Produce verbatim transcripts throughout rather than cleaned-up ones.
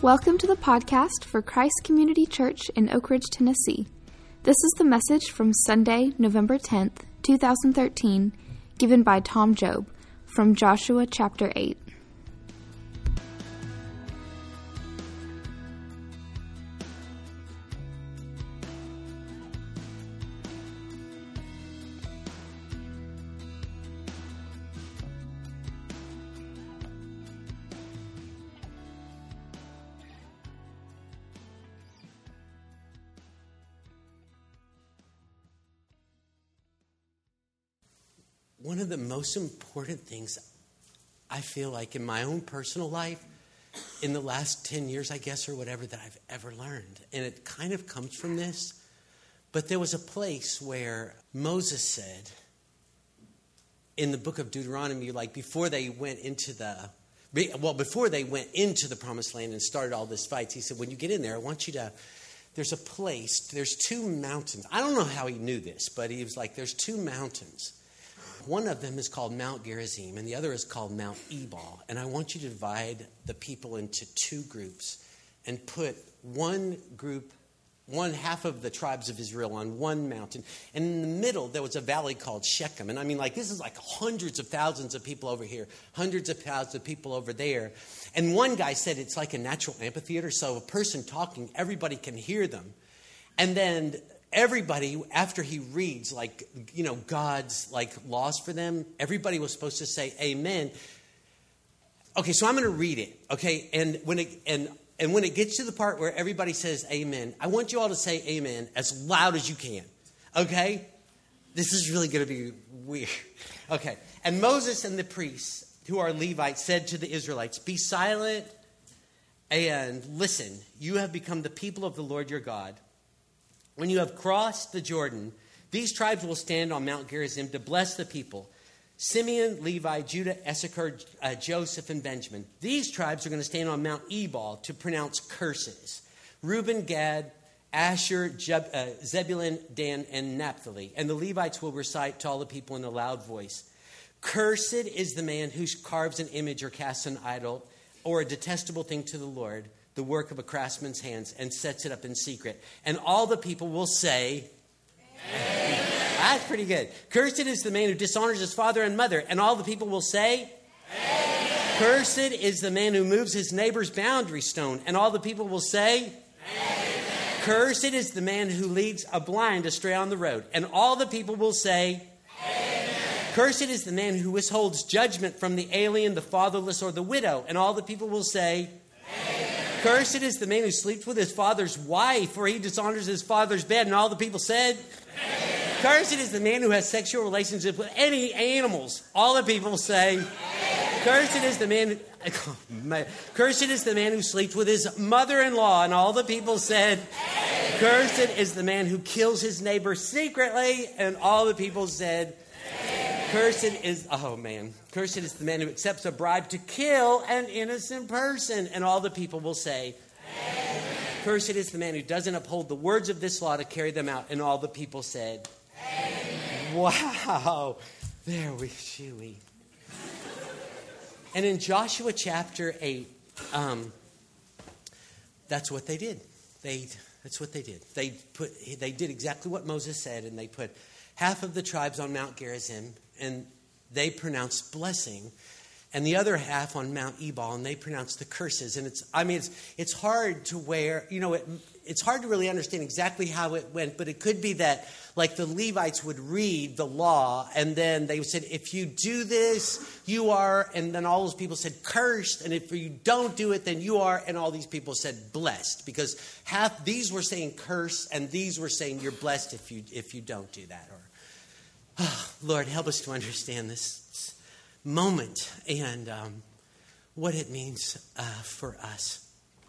Welcome to the podcast for Christ Community Church in Oak Ridge, Tennessee. This is the message from Sunday, November tenth, twenty thirteen, given by Tom Job from Joshua chapter eight. One of the most important things I feel like in my own personal life in the last ten years, I guess, or whatever, that I've ever learned. And it kind of comes from this. But there was a place where Moses said in the book of Deuteronomy, like before they went into the, well, before they went into the promised land and started all this fights, he said, when you get in there, I want you to, there's a place, there's two mountains. I don't know how he knew this, but he was like, there's two mountains. One of them is called Mount Gerizim, and the other is called Mount Ebal. And I want you to divide the people into two groups and put one group, one half of the tribes of Israel on one mountain. And in the middle, there was a valley called Shechem. And I mean, like, this is like hundreds of thousands of people over here, hundreds of thousands of people over there. And one guy said it's like a natural amphitheater, so a person talking, everybody can hear them. And then everybody, after he reads, like, you know, God's, like, laws for them, everybody was supposed to say amen. Okay, so I'm going to read it, okay? And when it and and when it gets to the part where everybody says amen, I want you all to say amen as loud as you can, okay? This is really going to be weird. Okay, and Moses and the priests, who are Levites, said to the Israelites, be silent and listen. You have become the people of the Lord your God. When you have crossed the Jordan, these tribes will stand on Mount Gerizim to bless the people. Simeon, Levi, Judah, Issachar, uh, Joseph, and Benjamin. These tribes are going to stand on Mount Ebal to pronounce curses. Reuben, Gad, Asher, Jeb, uh, Zebulun, Dan, and Naphtali. And the Levites will recite to all the people in a loud voice. Cursed is the man who carves an image or casts an idol or a detestable thing to the Lord, the work of a craftsman's hands, and sets it up in secret. And all the people will say, amen. That's pretty good. Cursed is the man who dishonors his father and mother. And all the people will say, amen. Cursed is the man who moves his neighbor's boundary stone. And all the people will say, amen. Cursed is the man who leads a blind astray on the road. And all the people will say, amen. Cursed is the man who withholds judgment from the alien, the fatherless, or the widow. And all the people will say, amen. Cursed is the man who sleeps with his father's wife, for he dishonors his father's bed. And all the people said, amen. Cursed is the man who has sexual relationships with any animals. All the people say, amen. Cursed is the man, oh, cursed is the man who sleeps with his mother-in-law. And all the people said, amen. Cursed is the man who kills his neighbor secretly. And all the people said, amen. Cursed is, oh man, cursed is the man who accepts a bribe to kill an innocent person. And all the people will say, amen. Cursed is the man who doesn't uphold the words of this law to carry them out. And all the people said, amen. Wow, there we shooey. And in Joshua chapter eight, um, that's what they did. They, that's what they did. They put, they did exactly what Moses said, and they put half of the tribes on Mount Gerizim, and they pronounced blessing, and the other half on Mount Ebal, and they pronounced the curses. And it's, I mean, it's it's hard to where, you know, it, it's hard to really understand exactly how it went, but it could be that, like, the Levites would read the law, and then they said, if you do this, you are, and then all those people said cursed, and if you don't do it, then you are, and all these people said blessed, because half, these were saying curse, and these were saying you're blessed if you if you don't do that. Or, oh, Lord, help us to understand this moment and um, what it means uh, for us.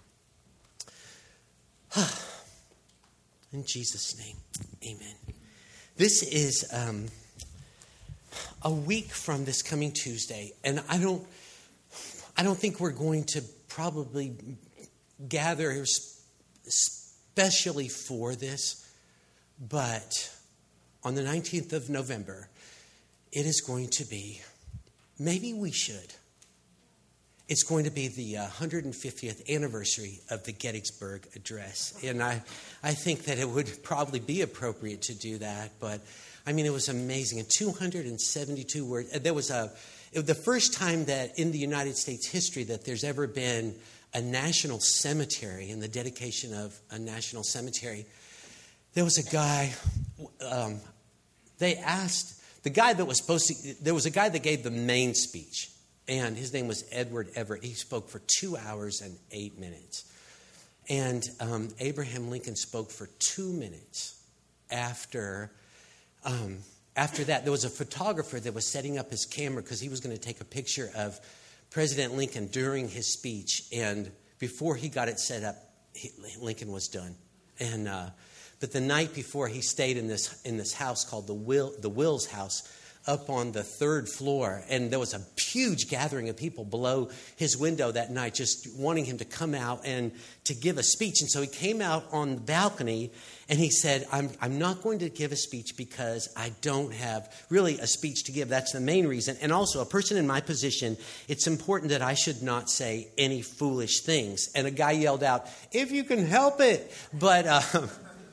In Jesus' name, amen. This is um, a week from this coming Tuesday, and I don't, I don't think we're going to probably gather especially for this, but on the nineteenth of November, it is going to be, maybe we should. it's going to be the uh, one hundred fiftieth anniversary of the Gettysburg Address. And I, I think that it would probably be appropriate to do that. But, I mean, it was amazing. In two hundred seventy-two words, there was a, it, the first time that in the United States history that there's ever been a national cemetery and the dedication of a national cemetery. There was a guy, um, they asked, the guy that was supposed to, there was a guy that gave the main speech, and his name was Edward Everett. He spoke for two hours and eight minutes. And um, Abraham Lincoln spoke for two minutes after, um, after that. There was a photographer that was setting up his camera because he was going to take a picture of President Lincoln during his speech. And before he got it set up, he, Lincoln was done. And uh, But the night before, he stayed in this in this house called the Will the Wills House up on the third floor. And there was a huge gathering of people below his window that night just wanting him to come out and to give a speech. And so he came out on the balcony and he said, I'm, I'm not going to give a speech because I don't have really a speech to give. That's the main reason. And also, a person in my position, it's important that I should not say any foolish things. And a guy yelled out, if you can help it. But... Uh,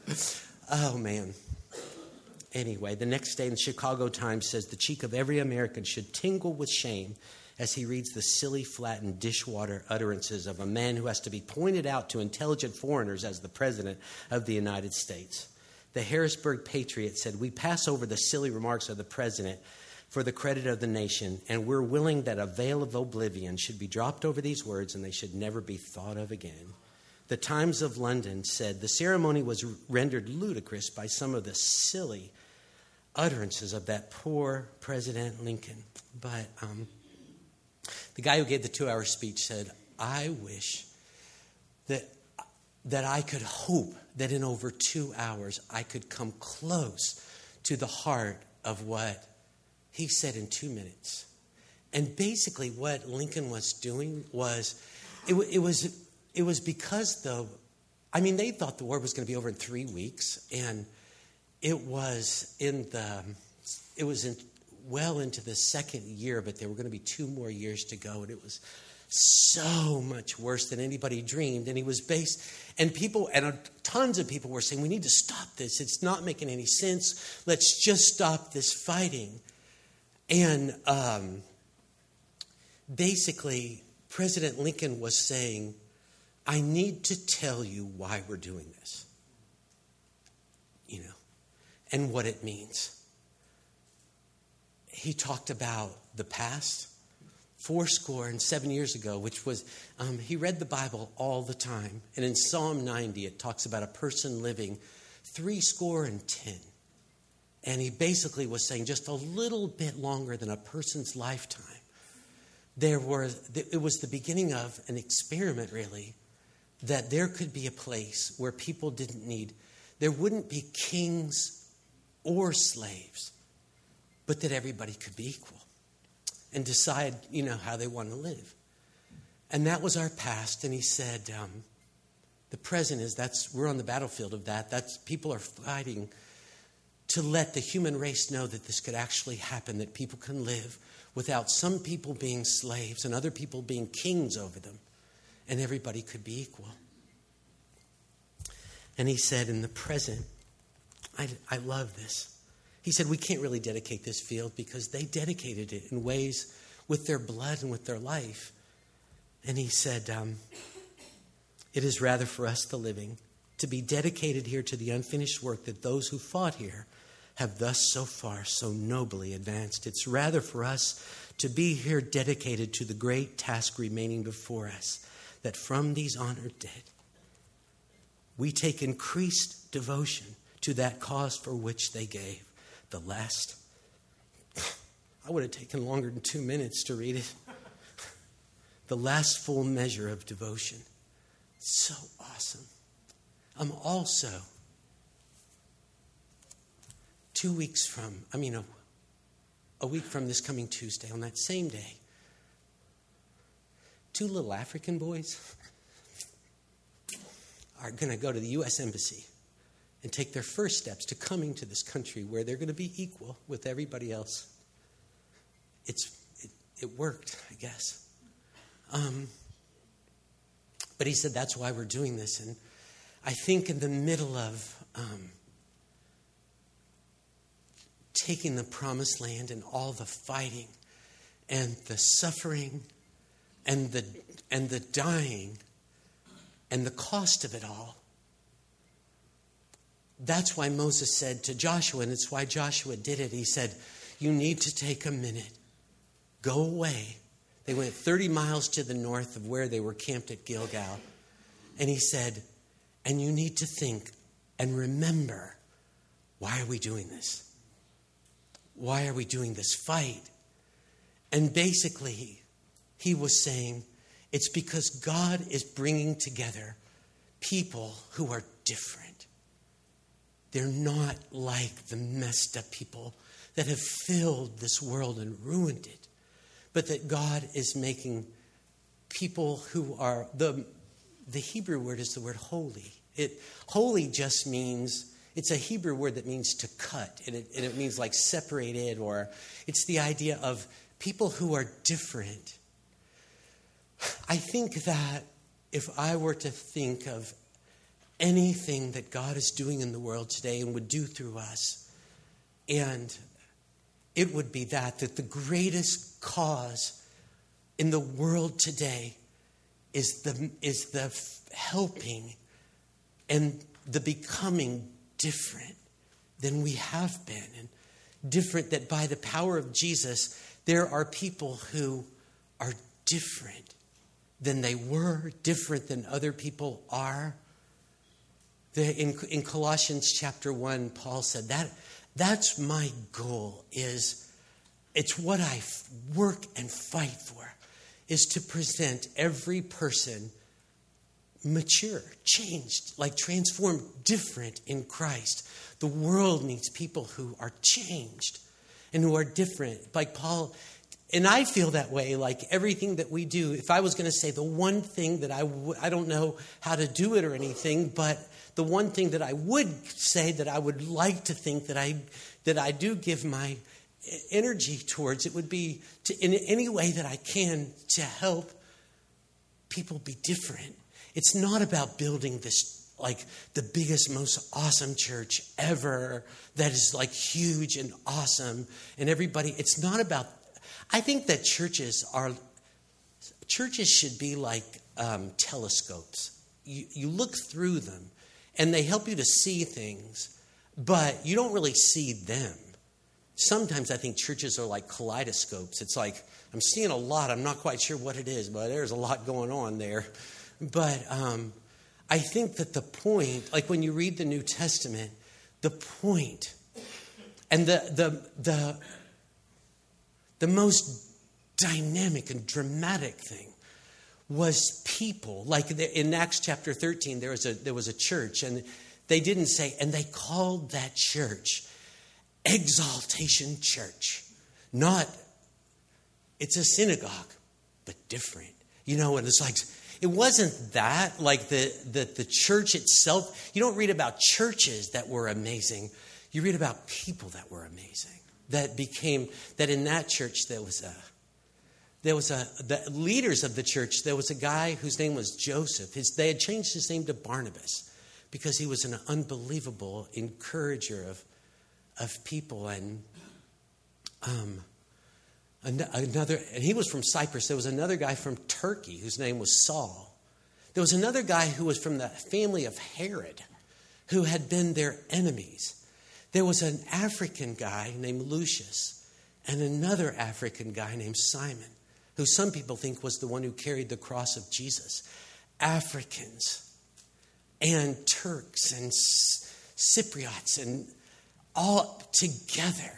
Oh, man. Anyway, the next day in the Chicago Times says the cheek of every American should tingle with shame as he reads the silly, flattened, dishwater utterances of a man who has to be pointed out to intelligent foreigners as the president of the United States. The Harrisburg Patriot said, we pass over the silly remarks of the president for the credit of the nation, and we're willing that a veil of oblivion should be dropped over these words and they should never be thought of again. The Times of London said the ceremony was rendered ludicrous by some of the silly utterances of that poor President Lincoln. But um, the guy who gave the two-hour speech said, I wish that, that I could hope that in over two hours I could come close to the heart of what he said in two minutes. And basically what Lincoln was doing was, it, it was... It was because, though, I mean, they thought the war was going to be over in three weeks, and it was in the, it was in, well into the second year, but there were going to be two more years to go, and it was so much worse than anybody dreamed. And he was based, and people, and tons of people were saying, we need to stop this. It's not making any sense. Let's just stop this fighting. And um, basically, President Lincoln was saying, I need to tell you why we're doing this, you know, and what it means. He talked about the past, four score and seven years ago, which was, um, he read the Bible all the time. And in Psalm ninety, it talks about a person living three score and ten. And he basically was saying just a little bit longer than a person's lifetime. There were, it was the beginning of an experiment, really, that there could be a place where people didn't need, there wouldn't be kings or slaves, but that everybody could be equal and decide, you know, how they want to live. And that was our past. And he said, um, the present is, that's, we're on the battlefield of that. That's, people are fighting to let the human race know that this could actually happen, that people can live without some people being slaves and other people being kings over them. And everybody could be equal. And he said, in the present, I, I love this. He said, we can't really dedicate this field because they dedicated it in ways with their blood and with their life. And he said, um, it is rather for us, the living, to be dedicated here to the unfinished work that those who fought here have thus so far so nobly advanced. It's rather for us to be here dedicated to the great task remaining before us, that from these honored dead, we take increased devotion to that cause for which they gave the last. I would have taken longer than two minutes to read it. The last full measure of devotion. So awesome. I'm also, two weeks from, I mean, a, a week from this coming Tuesday, on that same day, two little African boys are going to go to the U S Embassy and take their first steps to coming to this country where they're going to be equal with everybody else. It's it, it worked, I guess. Um, but he said, that's why we're doing this. And I think in the middle of um, taking the promised land and all the fighting and the suffering and the and the dying and the cost of it all, that's why Moses said to Joshua, and it's why Joshua did it. He said, you need to take a minute. Go away. They went thirty miles to the north of where they were camped at Gilgal. And he said, and you need to think and remember, why are we doing this? Why are we doing this fight? And basically, he was saying, it's because God is bringing together people who are different. They're not like the messed up people that have filled this world and ruined it. But that God is making people who are, the, the Hebrew word is the word holy. It, holy just means, it's a Hebrew word that means to cut. And it, and it means like separated, or it's the idea of people who are different. I think that if I were to think of anything that God is doing in the world today and would do through us, and it would be that, that the greatest cause in the world today is the, is the helping and the becoming different than we have been. And different that by the power of Jesus, there are people who are different than they were, different than other people are. The, in, in Colossians chapter one, Paul said that that's my goal, is it's what I f- work and fight for, is to present every person mature, changed, like transformed, different in Christ. The world needs people who are changed and who are different. Like Paul, and I feel that way, like everything that we do. If I was going to say the one thing that I w- I don't know how to do it or anything, but the one thing that I would say that I would like to think that I that I do give my energy towards, it would be to, in any way that I can, to help people be different. It's not about building this, like the biggest, most awesome church ever that is like huge and awesome and everybody. It's not about, I think that churches are, churches should be like um, telescopes. You, you look through them and they help you to see things, but you don't really see them. Sometimes I think churches are like kaleidoscopes. It's like, I'm seeing a lot. I'm not quite sure what it is, but there's a lot going on there. But um, I think that the point, like when you read the New Testament, the point and the the the the most dynamic and dramatic thing was people. Like in Acts chapter thirteen, there was a there was a church, and they didn't say, and they called that church Exaltation Church. Not, it's a synagogue, but different. You know, and it's like, it wasn't that, like the, the, the church itself. You don't read about churches that were amazing. You read about people that were amazing. That became, that in that church there was a, there was a, the leaders of the church, there was a guy whose name was Joseph. His, they had changed his name to Barnabas because he was an unbelievable encourager of, of people. And um, another, and he was from Cyprus. There was another guy from Turkey whose name was Saul. There was another guy who was from the family of Herod, who had been their enemies. There was an African guy named Lucius and another African guy named Simon, who some people think was the one who carried the cross of Jesus. Africans and Turks and Cypriots and all together.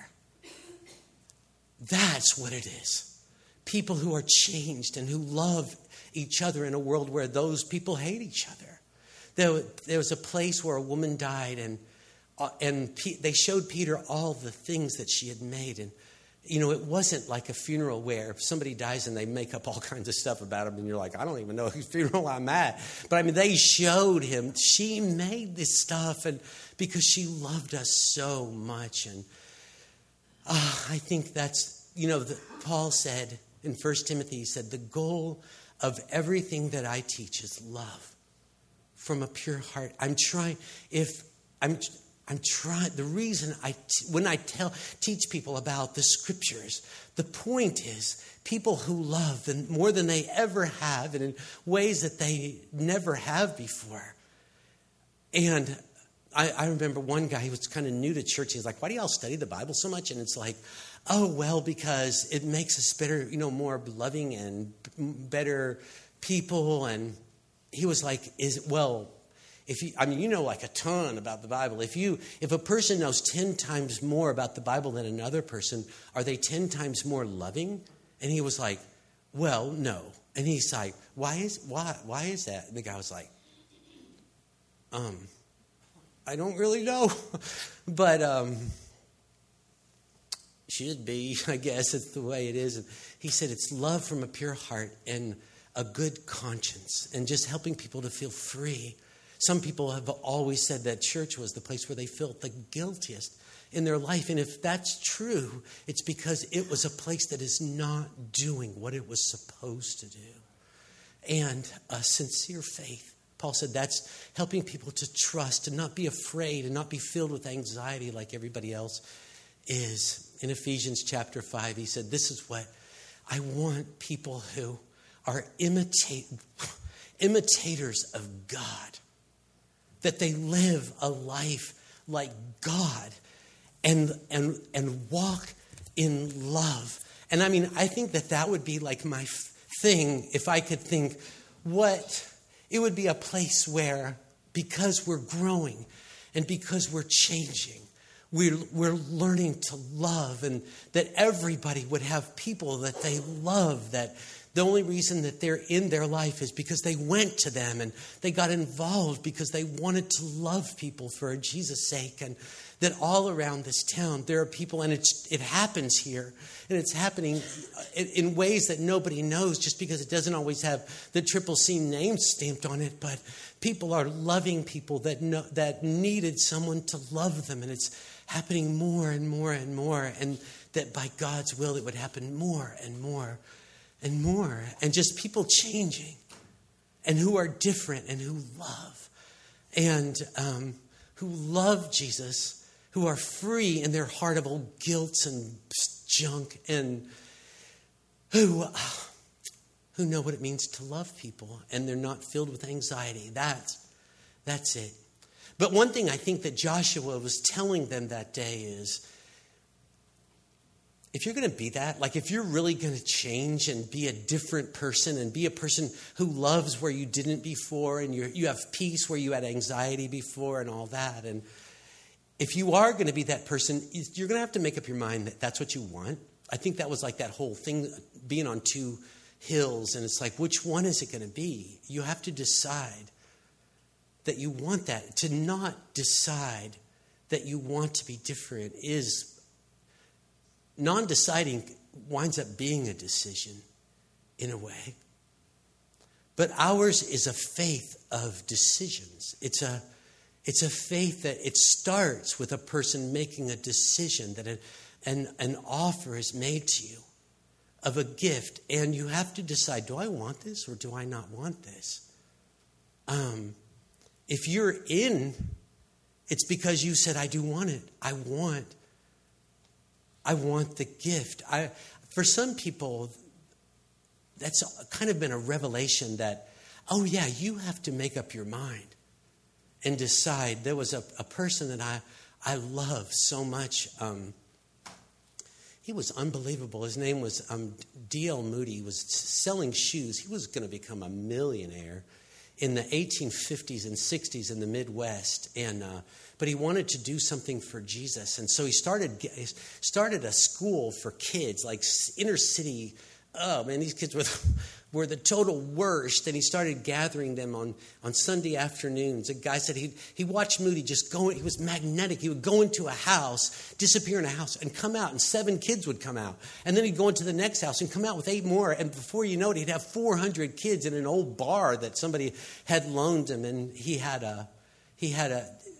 That's what it is. People who are changed and who love each other in a world where those people hate each other. There, there was a place where a woman died, and uh, and P- they showed Peter all the things that she had made. And, you know, it wasn't like a funeral where if somebody dies and they make up all kinds of stuff about him, and you're like, I don't even know whose funeral I'm at. But, I mean, they showed him. She made this stuff and because she loved us so much. And uh, I think that's, you know, the, Paul said in First Timothy, he said, the goal of everything that I teach is love from a pure heart. I'm trying, if I'm, I'm trying, the reason I, when I tell, teach people about the scriptures, the point is people who love than, more than they ever have and in ways that they never have before. And I, I remember one guy who was kind of new to church. He's like, why do y'all study the Bible so much? And it's like, oh, well, because it makes us better, you know, more loving and better people. And he was like, is well, if you, I mean, you know, like a ton about the Bible. If you, if a person knows ten times more about the Bible than another person, are they ten times more loving? And he was like, well, no. And he's like, why is, why, why is that? And the guy was like, um, I don't really know, but, um, should be, I guess it's the way it is. And he said it's love from a pure heart and a good conscience and just helping people to feel free. Some people have always said that church was the place where they felt the guiltiest in their life. And if that's true, it's because it was a place that is not doing what it was supposed to do. And a sincere faith. Paul said that's helping people to trust and not be afraid and not be filled with anxiety like everybody else is. In Ephesians chapter five, he said, this is what I want people who are imitate, imitators of God, that they live a life like God and, and, and walk in love. And I mean, I think that that would be like my thing if I could think what, it would be a place where because we're growing and because we're changing, We're, we're learning to love, and that everybody would have people that they love, that the only reason that they're in their life is because they went to them and they got involved because they wanted to love people for Jesus' sake. And that all around this town there are people, and it's, it happens here, and it's happening in, in ways that nobody knows just because it doesn't always have the Triple C name stamped on it, but people are loving people that know, that needed someone to love them, and it's happening more and more and more, and that by God's will it would happen more and more and more, and just people changing and who are different and who love and um, who love Jesus, who are free in their heart of old guilt and junk, and who who know what it means to love people, and they're not filled with anxiety. That's that's it. But one thing I think that Joshua was telling them that day is, if you're going to be that, like if you're really going to change and be a different person and be a person who loves where you didn't before, and you you have peace where you had anxiety before and all that, and if you are going to be that person, you're going to have to make up your mind that that's what you want. I think that was like that whole thing, being on two hills, and it's like, which one is it going to be? You have to decide that you want that. To not decide that you want to be different is, non-deciding winds up being a decision in a way. But ours is a faith of decisions. It's a, it's a faith that it starts with a person making a decision, that an, an, an offer is made to you of a gift. And you have to decide, do I want this or do I not want this? Um... If you're in, it's because you said, I do want it. I want, I want the gift. I, for some people, that's kind of been a revelation that, oh yeah, you have to make up your mind and decide. There was a, a person that I, I love so much. Um, he was unbelievable. His name was um, D L Moody. He was selling shoes. He was going to become a millionaire in the eighteen fifties and sixties in the Midwest, and uh, but he wanted to do something for Jesus, and so he started he started a school for kids, like inner city. Oh man, these kids were the, were the total worst. And he started gathering them on, on Sunday afternoons. A guy said he he watched Moody just go. He was magnetic. He would go into a house, disappear in a house, and come out, and seven kids would come out. And then he'd go into the next house and come out with eight more. And before you know it, he'd have four hundred kids in an old bar that somebody had loaned him. And he had a he had a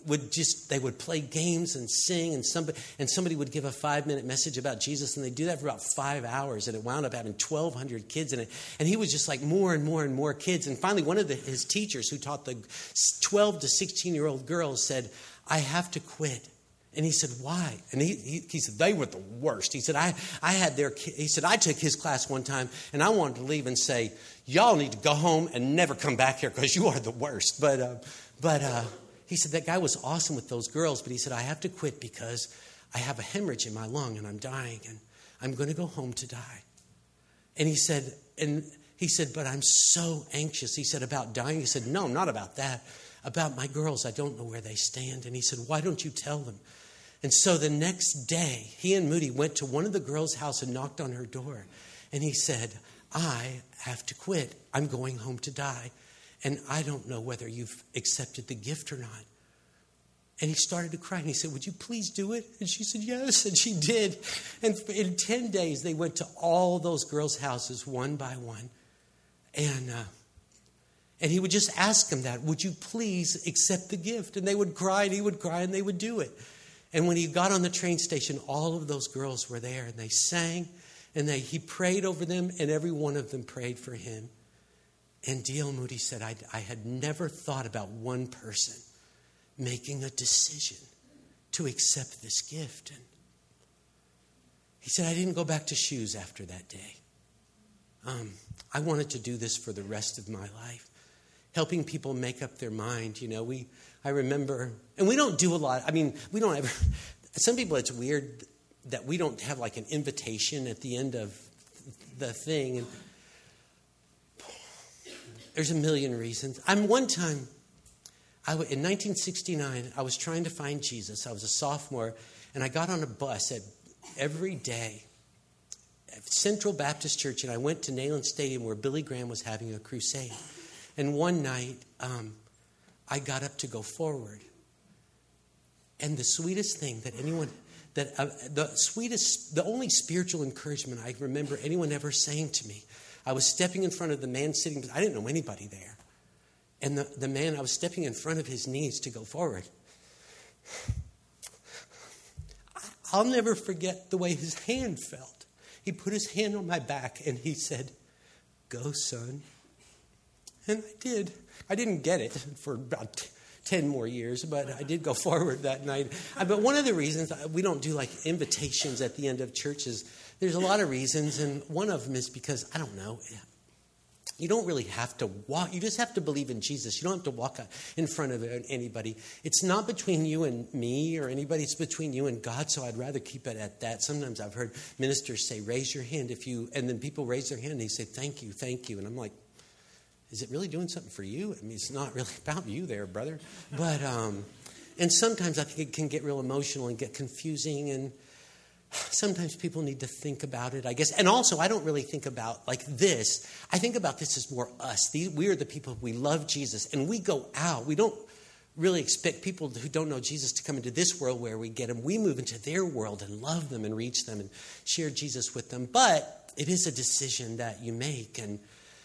would just, they would play games and sing, and somebody, and somebody would give a five-minute message about Jesus, and they'd do that for about five hours, and it wound up having twelve hundred kids in it. And he was just like more and more and more kids. And finally, one of the, his teachers who taught the twelve to sixteen-year-old girls said, I have to quit. And he said, why? And he, he, he said, they were the worst. He said, I, I had their, he said, I took his class one time, and I wanted to leave and say, y'all need to go home and never come back here because you are the worst. But, uh, but uh, he said, that guy was awesome with those girls, but he said, I have to quit because I have a hemorrhage in my lung and I'm dying and I'm going to go home to die. And he said, and he said, but I'm so anxious. He said, about dying. He said, no, not about that. About my girls, I don't know where they stand. And he said, why don't you tell them? And so the next day, he and Moody went to one of the girls' house and knocked on her door. And he said, I have to quit. I'm going home to die. And I don't know whether you've accepted the gift or not. And he started to cry. And he said, would you please do it? And she said, yes. And she did. And in ten days, they went to all those girls' houses one by one. And uh, and he would just ask them that, would you please accept the gift? And they would cry, and he would cry, and they would do it. And when he got on the train station, all of those girls were there, and they sang, and they he prayed over them, and every one of them prayed for him. And D L Moody said, I, I had never thought about one person making a decision to accept this gift. And he said, I didn't go back to shoes after that day. Um, I wanted to do this for the rest of my life, helping people make up their mind. You know, we, I remember, and we don't do a lot. I mean, we don't ever, some people, it's weird that we don't have like an invitation at the end of the thing. And there's a million reasons. I'm one time, I, in nineteen sixty-nine, I was trying to find Jesus. I was a sophomore, and I got on a bus at, every day at Central Baptist Church, and I went to Neyland Stadium where Billy Graham was having a crusade. And one night, um, I got up to go forward. And the sweetest thing that anyone, that uh, the sweetest, the only spiritual encouragement I remember anyone ever saying to me, I was stepping in front of the man sitting, I didn't know anybody there. And the, the man, I was stepping in front of his knees to go forward. I'll never forget the way his hand felt. He put his hand on my back and he said, go, son. And I did. I didn't get it for about ten more years, but I did go forward that night. But one of the reasons we don't do like invitations at the end of churches, there's a lot of reasons, and one of them is because, I don't know, you don't really have to walk. You just have to believe in Jesus. You don't have to walk in front of anybody. It's not between you and me or anybody. It's between you and God, so I'd rather keep it at that. Sometimes I've heard ministers say, raise your hand if you, and then people raise their hand and they say, thank you, thank you. And I'm like, is it really doing something for you? I mean, it's not really about you there, brother. But, um, and sometimes I think it can get real emotional and get confusing, and sometimes people need to think about it, I guess. And also, I don't really think about like this. I think about this as more us. These, we are the people, we love Jesus, and we go out. We don't really expect people who don't know Jesus to come into this world where we get them. We move into their world and love them and reach them and share Jesus with them. But it is a decision that you make. And,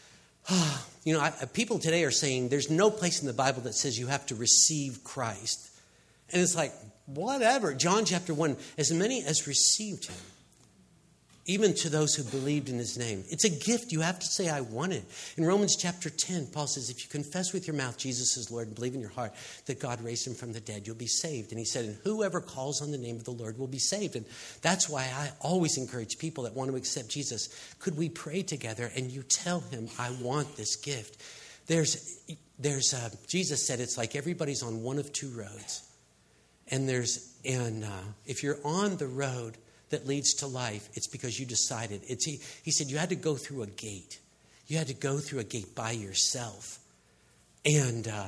you know, I, people today are saying there's no place in the Bible that says you have to receive Christ. And it's like, whatever. John chapter one, as many as received him, even to those who believed in his name. It's a gift. You have to say, I want it. In Romans chapter ten, Paul says, if you confess with your mouth Jesus is Lord and believe in your heart that God raised him from the dead, you'll be saved. And he said, and whoever calls on the name of the Lord will be saved. And that's why I always encourage people that want to accept Jesus, could we pray together and you tell him, I want this gift. There's, there's uh, Jesus said it's like everybody's on one of two roads. And there's, and uh, if you're on the road that leads to life, it's because you decided. It's he, he said you had to go through a gate. You had to go through a gate by yourself. And uh,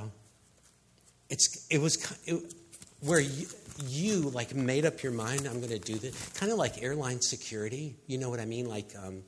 it's it was it, where you, you like made up your mind, I'm going to do this. Kind of like airline security. You know what I mean? Like um,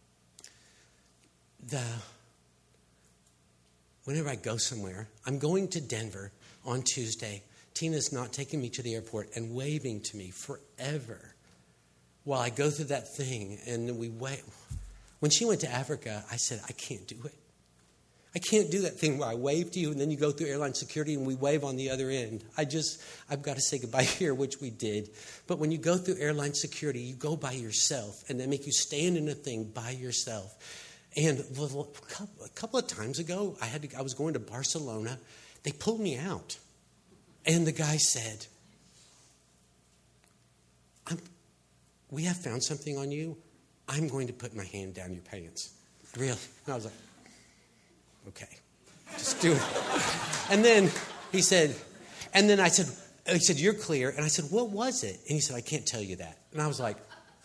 the whenever I go somewhere, I'm going to Denver on Tuesday. Tina's not taking me to the airport and waving to me forever while I go through that thing. And we wait. When she went to Africa, I said, I can't do it. I can't do that thing where I wave to you and then you go through airline security and we wave on the other end. I just, I've got to say goodbye here, which we did. But when you go through airline security, you go by yourself and they make you stand in a thing by yourself. And a couple of times ago, I had to, I was going to Barcelona. They pulled me out. And the guy said, I'm, we have found something on you. I'm going to put my hand down your pants. Really? And I was like, okay, just do it. And then he said, and then I said, he said, you're clear. And I said, what was it? And he said, I can't tell you that. And I was like,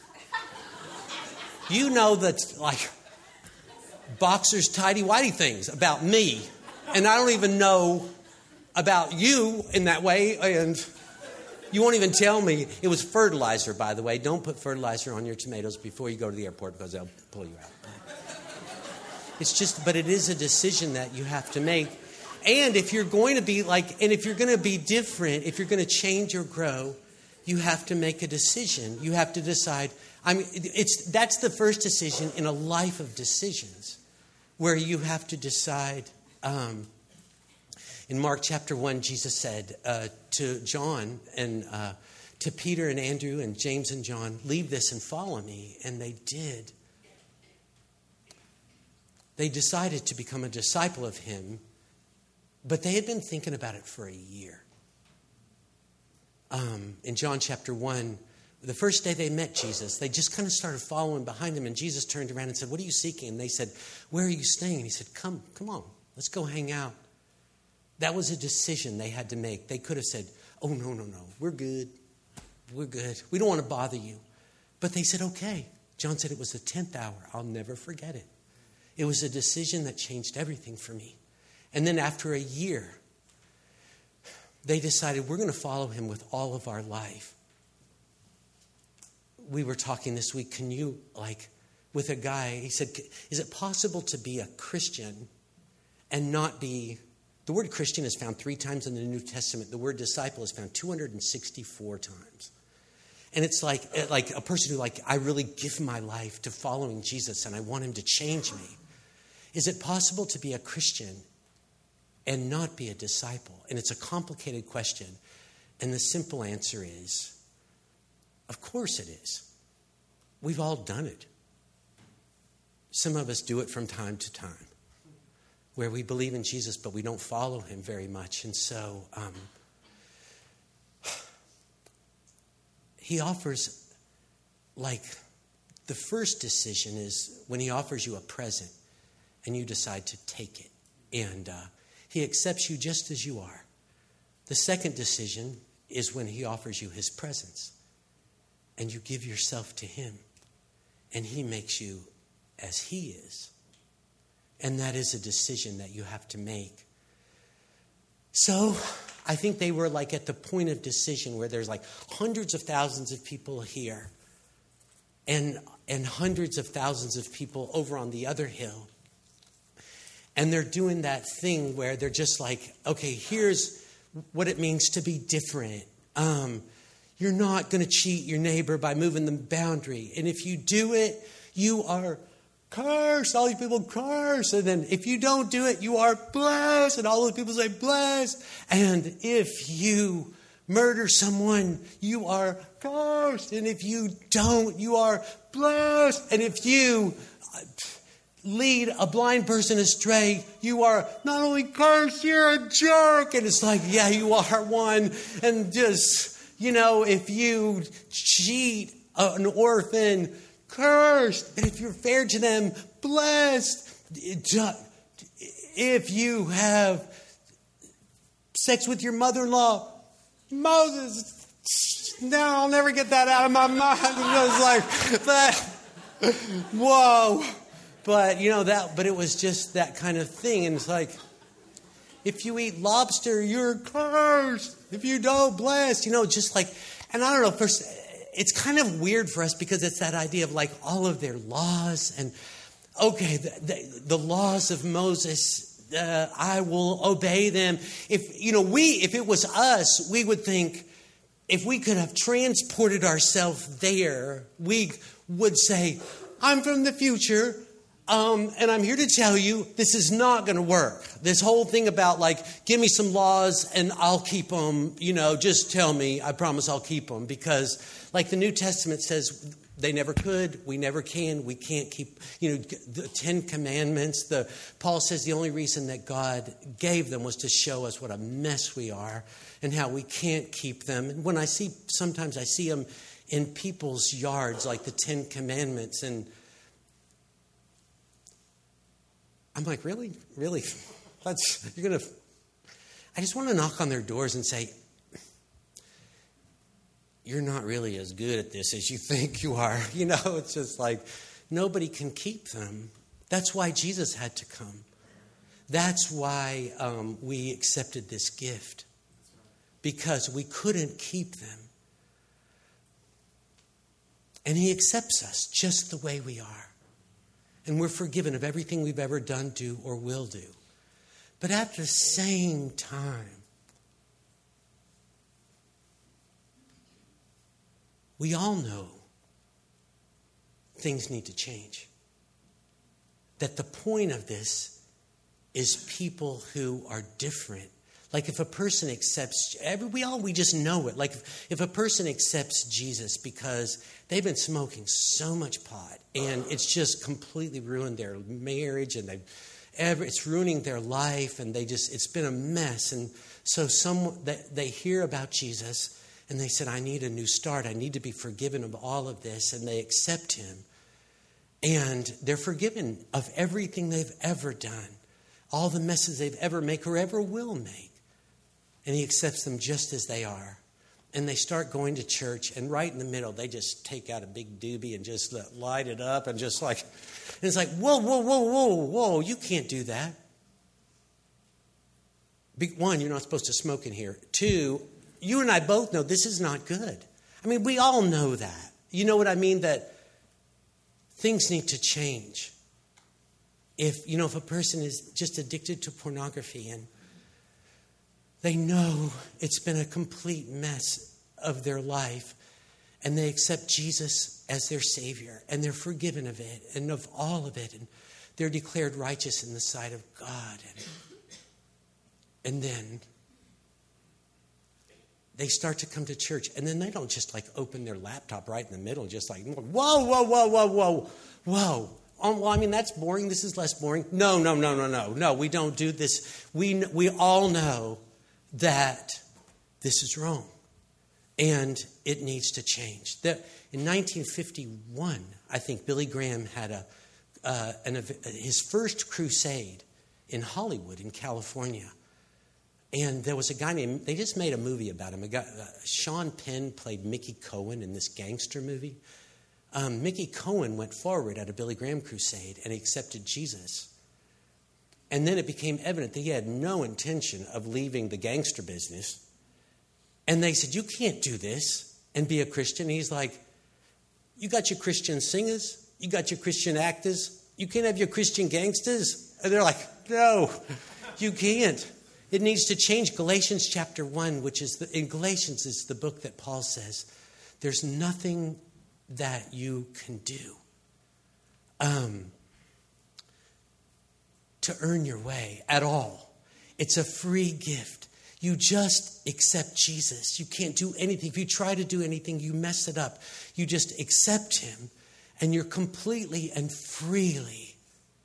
you know that, like, boxers, tidy whitey things about me. And I don't even know about you in that way. And you won't even tell me. It was fertilizer, by the way. Don't put fertilizer on your tomatoes before you go to the airport because they'll pull you out. It's just, but it is a decision that you have to make. And if you're going to be like, and if you're going to be different, if you're going to change or grow, you have to make a decision. You have to decide. I mean, it's that's the first decision in a life of decisions, where you have to decide. Um, in Mark chapter one, Jesus said uh, to John and uh, to Peter and Andrew and James and John, leave this and follow me. And they did. They decided to become a disciple of him, but they had been thinking about it for a year. Um, in John chapter one, the first day they met Jesus, they just kind of started following behind him, and Jesus turned around and said, what are you seeking? And they said, where are you staying? And he said, come, come on, let's go hang out. That was a decision they had to make. They could have said, oh, no, no, no, we're good. We're good. We don't want to bother you. But they said, okay. John said it was the tenth hour. I'll never forget it. It was a decision that changed everything for me. And then after a year, they decided we're going to follow him with all of our life. We were talking this week, can you, like, with a guy, he said, is it possible to be a Christian and not be, the word Christian is found three times in the New Testament. The word disciple is found two hundred sixty-four times. And it's like, like a person who, like, I really give my life to following Jesus and I want him to change me. Is it possible to be a Christian and not be a disciple? And it's a complicated question. And the simple answer is, of course it is. We've all done it. Some of us do it from time to time, where we believe in Jesus, but we don't follow him very much. And so um, he offers, like, the first decision is when he offers you a present and you decide to take it. And uh, he accepts you just as you are. The second decision is when he offers you his presence and you give yourself to him and he makes you as he is. And that is a decision that you have to make. So I think they were like at the point of decision where there's like hundreds of thousands of people here and, and hundreds of thousands of people over on the other hill. And they're doing that thing where they're just like, okay, here's what it means to be different. Um, you're not going to cheat your neighbor by moving the boundary. And if you do it, you are cursed. All these people curse. And then if you don't do it, you are blessed. And all those people say blessed. And if you murder someone, you are cursed. And if you don't, you are blessed. And if you lead a blind person astray, you are not only cursed, you're a jerk. And it's like, yeah, you are one. And just, you know, if you cheat an orphan, cursed. But if you're fair to them, blessed. If you have sex with your mother-in-law, Moses, no, I'll never get that out of my mind. It was like that. Whoa. But, you know, that, but it was just that kind of thing. And it's like, if you eat lobster, you're cursed. If you don't, blessed. You know, just like, and I don't know, first, it's kind of weird for us because it's that idea of like all of their laws and, okay, the, the, the laws of Moses, uh, I will obey them. If, you know, we, if it was us, we would think, if we could have transported ourselves there, we would say, I'm from the future. Um, and I'm here to tell you, this is not going to work. This whole thing about like, give me some laws and I'll keep them, you know, just tell me, I promise I'll keep them. Because like the New Testament says, they never could, we never can, we can't keep, you know, the Ten Commandments. The Paul says the only reason that God gave them was to show us what a mess we are and how we can't keep them. And when I see, sometimes I see them in people's yards, like the Ten Commandments, and I'm like, really? Really? That's, you're going to, I just want to knock on their doors and say, you're not really as good at this as you think you are. You know, it's just like, nobody can keep them. That's why Jesus had to come. That's why um, we accepted this gift. Because we couldn't keep them. And he accepts us just the way we are. And we're forgiven of everything we've ever done, do, or will do. But at the same time, we all know things need to change. That the point of this is people who are different. Like if a person accepts, every, we all, we just know it. Like if, if a person accepts Jesus because they've been smoking so much pot and it's just completely ruined their marriage and they've ever, it's ruining their life and they just, it's been a mess. And so some, they, they hear about Jesus and they said, I need a new start. I need to be forgiven of all of this. And they accept him and they're forgiven of everything they've ever done. All the messes they've ever made or ever will make. And he accepts them just as they are. And they start going to church. And right in the middle, they just take out a big doobie and just light it up. And just like, and it's like, whoa, whoa, whoa, whoa, whoa. You can't do that. One, you're not supposed to smoke in here. Two, you and I both know this is not good. I mean, we all know that. You know what I mean? That things need to change. If, you know, if a person is just addicted to pornography and they know it's been a complete mess of their life and they accept Jesus as their Savior and they're forgiven of it and of all of it and they're declared righteous in the sight of God. And, and then they start to come to church and then they don't just like open their laptop right in the middle, just like, whoa, whoa, whoa, whoa, whoa, whoa. Oh, well, I mean, that's boring. This is less boring. No, no, no, no, no. No, we don't do this. We, we all know that this is wrong and it needs to change. That in nineteen fifty-one, I think Billy Graham had a uh, an, his first crusade in Hollywood in California. And there was a guy named, they just made a movie about him. A guy, uh, Sean Penn played Mickey Cohen in this gangster movie. Um, Mickey Cohen went forward at a Billy Graham crusade and he accepted Jesus. And then it became evident that he had no intention of leaving the gangster business. And they said, you can't do this and be a Christian. And he's like, you got your Christian singers, you got your Christian actors, you can't have your Christian gangsters. And they're like, no, you can't. It needs to change. Galatians chapter one, which is, the, in Galatians is the book that Paul says, there's nothing that you can do um, to earn your way at all. It's a free gift. You just accept Jesus. You can't do anything. If you try to do anything, you mess it up. You just accept him and you're completely and freely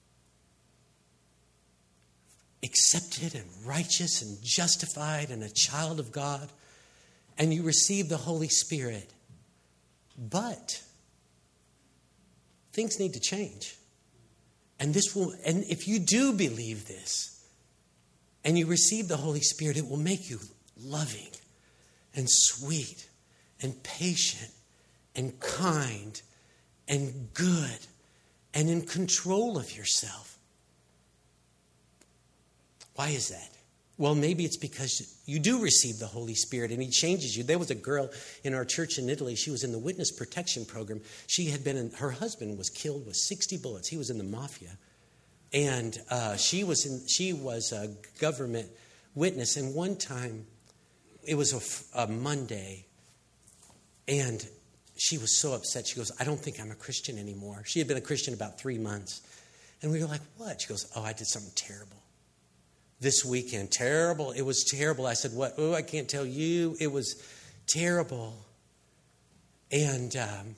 accepted and righteous and justified and a child of God. And you receive the Holy Spirit. But things need to change. And this will, and if you do believe this and you receive the Holy Spirit, it will make you loving and sweet and patient and kind and good and in control of yourself. Why is that? Well, maybe it's because you do receive the Holy Spirit and he changes you. There was a girl in our church in Italy. She was in the witness protection program. She had been in, her husband was killed with sixty bullets. He was in the mafia. And uh, she was in, she was a government witness. And one time, it was a, a Monday, and she was so upset. She goes, I don't think I'm a Christian anymore. She had been a Christian about three months. And we were like, what? She goes, oh, I did something terrible. This weekend, terrible. It was terrible. I said, what? Oh, I can't tell you. It was terrible. And um,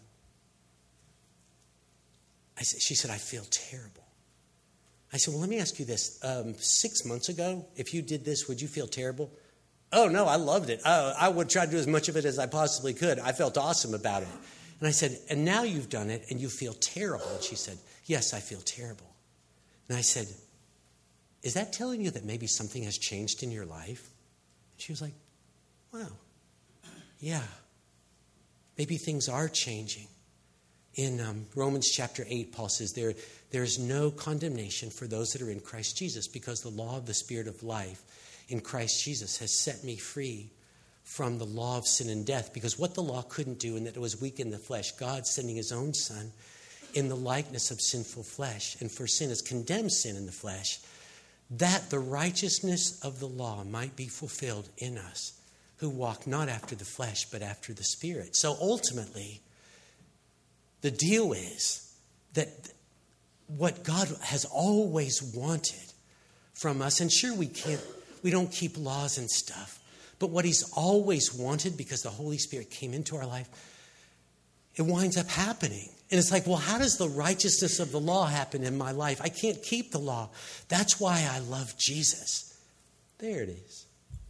I said, she said, I feel terrible. I said, well, let me ask you this. Um, six months ago, if you did this, would you feel terrible? Oh, no, I loved it. Uh, I would try to do as much of it as I possibly could. I felt awesome about it. And I said, and now you've done it and you feel terrible. And she said, yes, I feel terrible. And I said, is that telling you that maybe something has changed in your life? And she was like, wow, yeah, maybe things are changing. In um, Romans chapter eight, Paul says, there, there is no condemnation for those that are in Christ Jesus, because the law of the Spirit of life in Christ Jesus has set me free from the law of sin and death. Because what the law couldn't do, and that it was weak in the flesh, God sending his own Son in the likeness of sinful flesh, and for sin has condemned sin in the flesh, that the righteousness of the law might be fulfilled in us who walk not after the flesh, but after the Spirit. So ultimately, the deal is that what God has always wanted from us, and sure we can't, we don't keep laws and stuff, but what he's always wanted, because the Holy Spirit came into our life, it winds up happening. And it's like, well, how does the righteousness of the law happen in my life? I can't keep the law. That's why I love Jesus. There it is.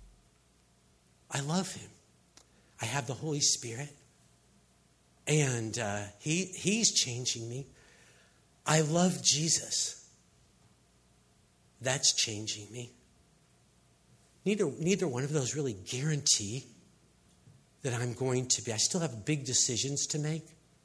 I love him. I have the Holy Spirit. And uh, he he's changing me. I love Jesus. That's changing me. Neither, neither one of those really guarantee that I'm going to be. I still have big decisions to make.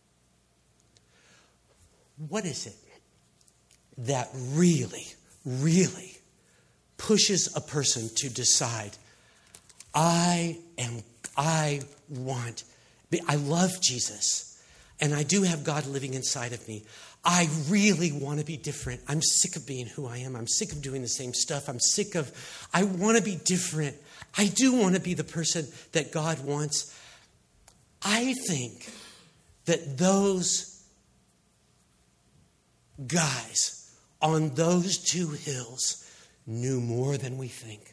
What is it that really, really pushes a person to decide, I am, I want, I love Jesus, and I do have God living inside of me. I really want to be different. I'm sick of being who I am. I'm sick of doing the same stuff. I'm sick of, I want to be different. I do want to be the person that God wants. I think that those guys on those two hills knew more than we think.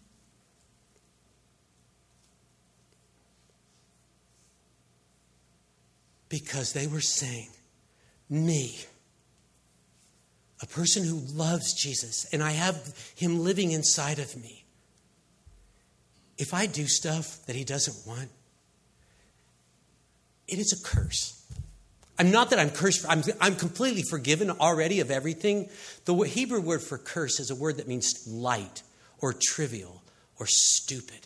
Because they were saying, me, a person who loves Jesus, and I have him living inside of me, if I do stuff that he doesn't want, it is a curse. I'm not that I'm cursed. I'm, I'm completely forgiven already of everything. The Hebrew word for curse is a word that means light or trivial or stupid.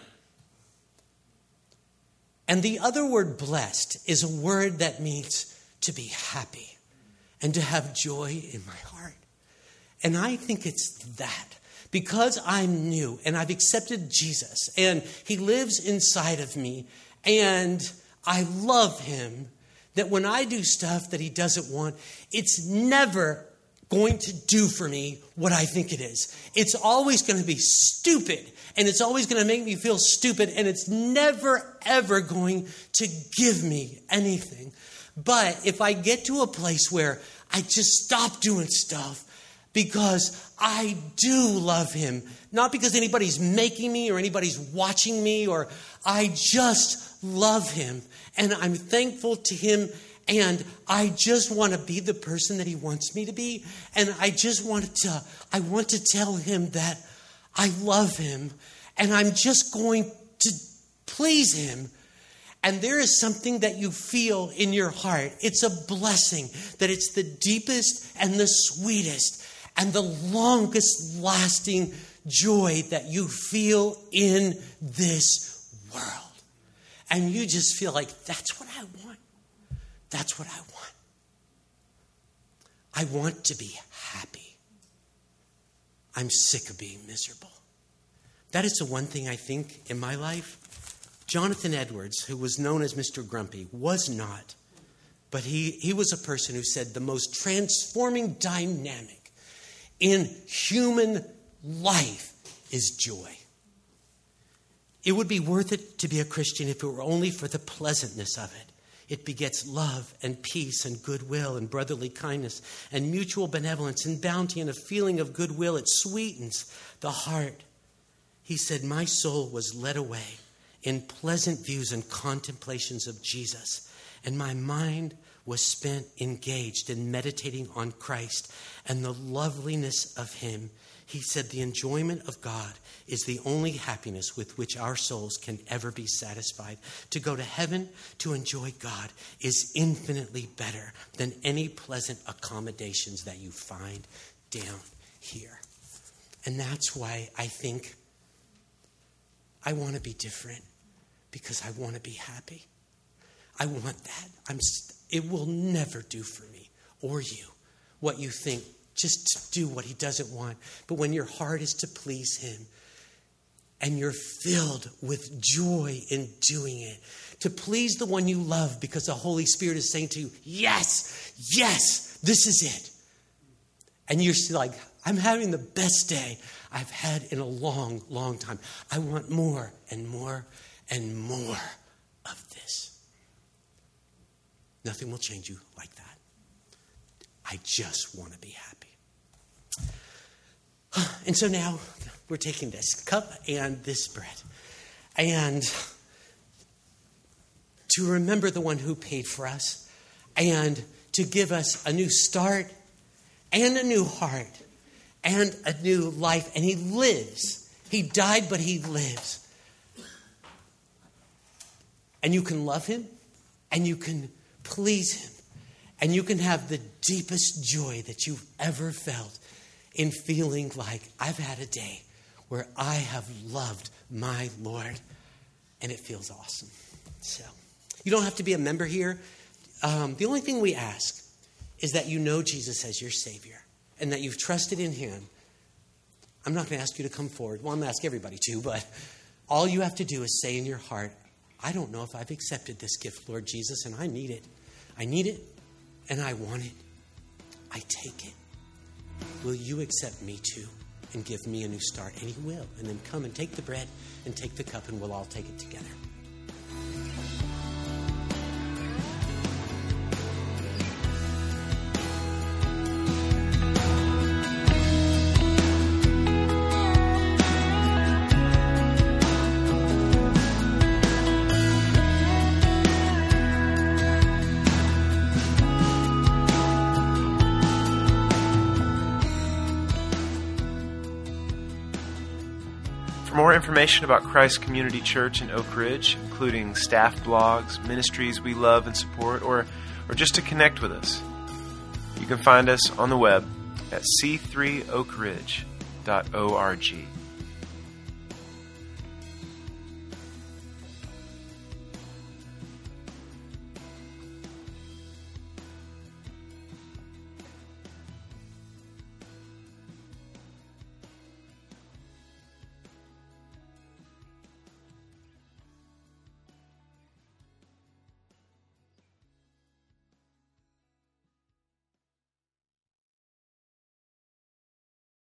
And the other word, blessed, is a word that means to be happy and to have joy in my heart. And I think it's that. Because I'm new and I've accepted Jesus and he lives inside of me and I love him, that when I do stuff that he doesn't want, it's never going to do for me what I think it is. It's always going to be stupid, and it's always going to make me feel stupid, and it's never, ever going to give me anything. But if I get to a place where I just stop doing stuff because I do love him, not because anybody's making me or anybody's watching me, or I just love him and I'm thankful to him, and I just want to be the person that he wants me to be, and I just want to I want to tell him that I love him and I'm just going to please him. And there is something that you feel in your heart. It's a blessing, that it's the deepest and the sweetest and the longest lasting joy that you feel in this world. And you just feel like, that's what I want. That's what I want. I want to be happy. I'm sick of being miserable. That is the one thing I think in my life. Jonathan Edwards, who was known as Mister Grumpy, was not. But he, he was a person who said the most transforming dynamic in human life is joy. It would be worth it to be a Christian if it were only for the pleasantness of it. It begets love and peace and goodwill and brotherly kindness and mutual benevolence and bounty and a feeling of goodwill. It sweetens the heart. He said, my soul was led away in pleasant views and contemplations of Jesus, and my mind was spent engaged in meditating on Christ and the loveliness of him. He said the enjoyment of God is the only happiness with which our souls can ever be satisfied. To go to heaven, to enjoy God, is infinitely better than any pleasant accommodations that you find down here. And that's why I think I want to be different, because I want to be happy. I want that. I'm. It will never do for me or you what you think, just to do what he doesn't want. But when your heart is to please him and you're filled with joy in doing it, to please the one you love because the Holy Spirit is saying to you, yes, yes, this is it. And you're still like, I'm having the best day I've had in a long, long time. I want more and more and more of this. Nothing will change you like that. I just want to be happy. And so now we're taking this cup and this bread. And to remember the one who paid for us. And to give us a new start and a new heart and a new life. And he lives. He died, but he lives. And you can love him. And you can please him. And you can have the deepest joy that you've ever felt in feeling like I've had a day where I have loved my Lord. And it feels awesome. So you don't have to be a member here. Um, the only thing we ask is that you know Jesus as your Savior and that you've trusted in him. I'm not going to ask you to come forward. Well, I'm going to ask everybody to, but all you have to do is say in your heart, I don't know if I've accepted this gift, Lord Jesus, and I need it. I need it, and I want it. I take it. Will you accept me too and give me a new start? And he will. And then come and take the bread and take the cup, and we'll all take it together. For more information about Christ Community Church in Oak Ridge, including staff blogs, ministries we love and support, or, or just to connect with us, you can find us on the web at c three oak ridge dot org.